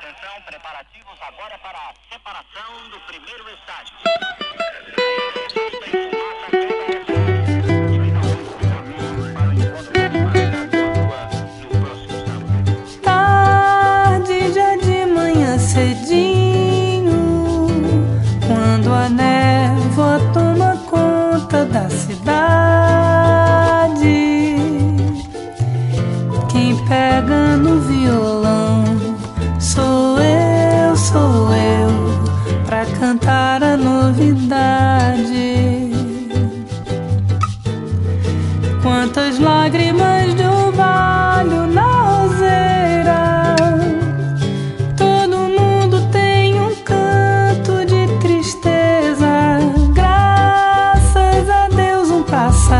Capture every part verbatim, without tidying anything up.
Atenção, preparativos agora para a separação do primeiro estágio. Tarde já de manhã cedinho, quando a névoa toma conta da cidade, quem pega no violão sou eu, sou eu, pra cantar a novidade. Quantas lágrimas de orvalho na roseira, todo mundo tem um canto de tristeza. Graças a Deus um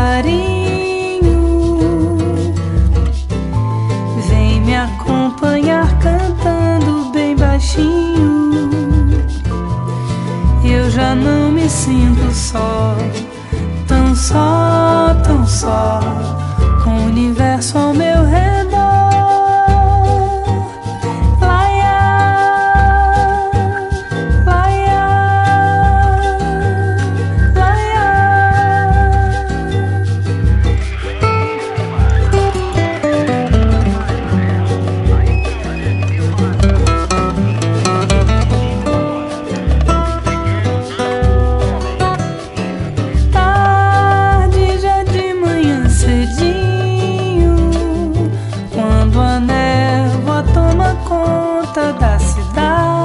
passarinho vem me acompanhar cantando bem baixinho. Eu já não me sinto só, tão só, tão só, com o universo ao meu redor. Laia, laia, laia. Tarde já de manhã cedinho, quando a névoa toma conta da cidade,